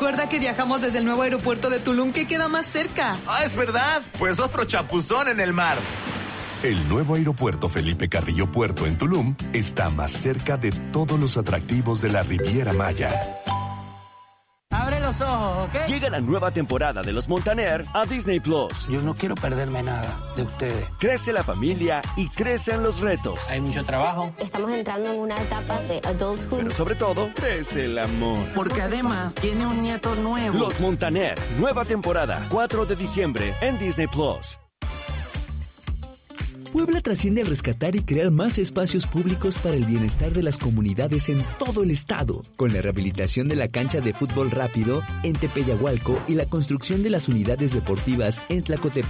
Recuerda que viajamos desde el nuevo aeropuerto de Tulum, que queda más cerca. ¡Ah, es verdad! Pues otro chapuzón en el mar. El nuevo aeropuerto Felipe Carrillo Puerto en Tulum está más cerca de todos los atractivos de la Riviera Maya. Abre los ojos, ¿ok? Llega la nueva temporada de Los Montaner a Disney Plus. Yo no quiero perderme nada de ustedes. Crece la familia y crecen los retos. Hay mucho trabajo. Estamos entrando en una etapa de adulthood. Pero sobre todo, crece el amor. Porque además tiene un nieto nuevo. Los Montaner, nueva temporada, 4 de diciembre en Disney Plus. Puebla trasciende al rescatar y crear más espacios públicos para el bienestar de las comunidades en todo el estado, con la rehabilitación de la cancha de fútbol rápido en Tepeyahualco y la construcción de las unidades deportivas en Tlacotepec.